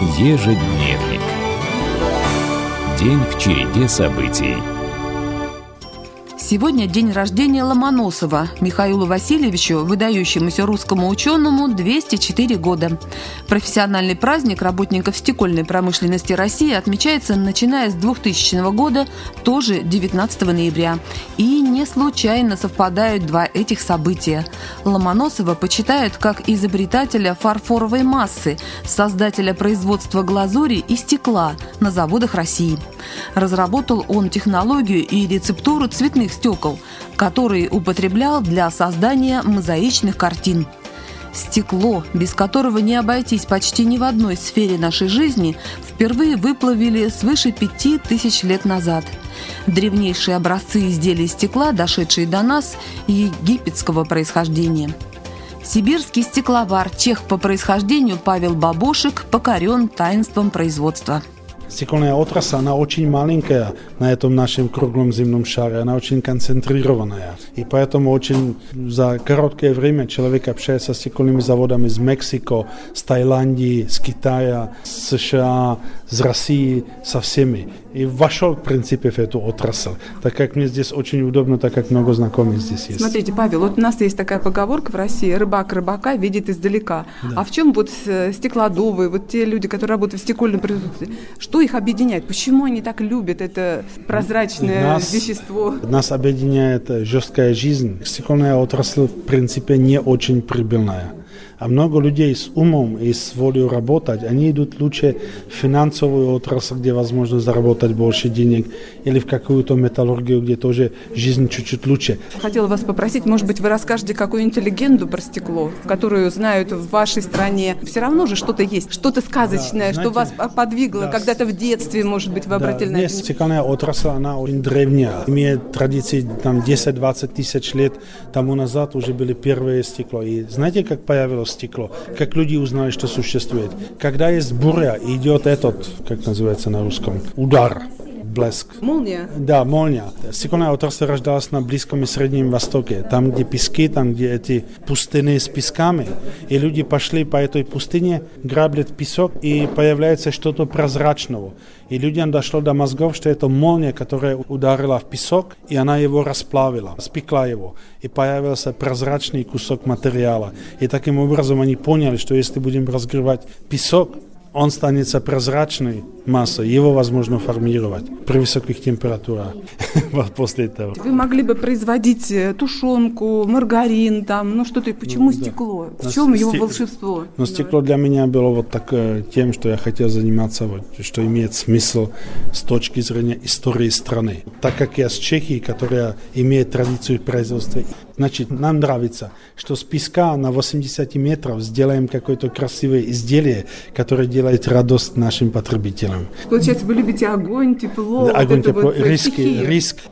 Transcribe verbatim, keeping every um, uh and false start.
Ежедневник. День в череде событий. Сегодня день рождения Ломоносова. Михаилу Васильевичу, выдающемуся русскому ученому, двести четыре года. Профессиональный праздник работников стекольной промышленности России отмечается, начиная с двухтысячного года, тоже девятнадцатого ноября. И не случайно совпадают два этих события. Ломоносова почитают как изобретателя фарфоровой массы, создателя производства глазури и стекла на заводах России. Разработал он технологию и рецептуру цветных стекол, которые употреблял для создания мозаичных картин. Стекло, без которого не обойтись почти ни в одной сфере нашей жизни, впервые выплавили свыше пяти тысяч лет назад. Древнейшие образцы изделий стекла, дошедшие до нас, египетского происхождения. Сибирский стекловар, чех по происхождению Павел Бабошек, покорен таинством производства. Стекольная отрасль, она очень маленькая на этом нашем круглом земном шаре, она очень концентрированная. И поэтому очень за короткое время человек общается с стекольными заводами из Мексики, с Таиландии, с Китая, с США, с России, со всеми. И вошел, в принципе, в эту отрасль. Так как мне здесь очень удобно, так как много знакомых здесь есть. Смотрите, Павел, вот у нас есть такая поговорка в России: рыбак рыбака видит издалека. Да. А в чем вот стеклодувы, вот те люди, которые работают в стекольном производстве, что их объединяет? Почему они так любят это прозрачное нас, вещество? Нас объединяет жесткая жизнь. Стекольная отрасль, в принципе, не очень прибыльная. А много людей с умом и с волей работать, они идут лучше в финансовую отрасль, где возможно заработать больше денег, или в какую-то металлургию, где тоже жизнь чуть-чуть лучше. Хотела вас попросить, может быть, вы расскажете какую-нибудь легенду про стекло, которую знают в вашей стране. Все равно же что-то есть, что-то сказочное, да, знаете, что вас подвигло, да, когда-то в детстве, может быть, вы обратили да, на это. Стеклянная отрасль, она очень древняя, имеет традиции там десять-двадцать тысяч лет тому назад уже были первые стекла. И знаете, как появилось стекло? Как люди узнали, что существует? Когда есть буря, идет этот, как называется на русском, удар, блеск. Молния? Да, молния. Стекольная отрасль рождалась на Близком и Среднем Востоке. Там, где пески, там, где эти пустыни с песками. И люди пошли по этой пустыне, граблят песок, и появляется что-то прозрачного. И людям дошло до мозгов, что это молния, которая ударила в песок, и она его расплавила, спекла его. И появился прозрачный кусок материала. И таким образом они поняли, что если будем разогревать песок, он станет прозрачной массой, его возможно формировать при высоких температурах после этого. Вы могли бы производить тушенку, маргарин, там, ну что-то. Почему ну, стекло? Да. В чем его Стек... волшебство? Ну, стекло для меня было вот так, тем, что я хотел заниматься, вот, что имеет смысл с точки зрения истории страны. Так как я с Чехии, которая имеет традицию производства, значит, нам нравится, что с песка на восемьдесят метров сделаем какое-то красивое изделие, которое делает радость нашим потребителям. Получается, вы любите огонь, тепло, огонь, вот тепло, вот риск, риск,